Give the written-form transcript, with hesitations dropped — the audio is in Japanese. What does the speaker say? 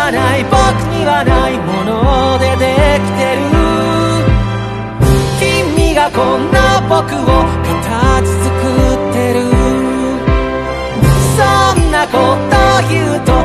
はない、僕にはないものでできてる。君がこんな僕を形作ってる。そんなこと言うと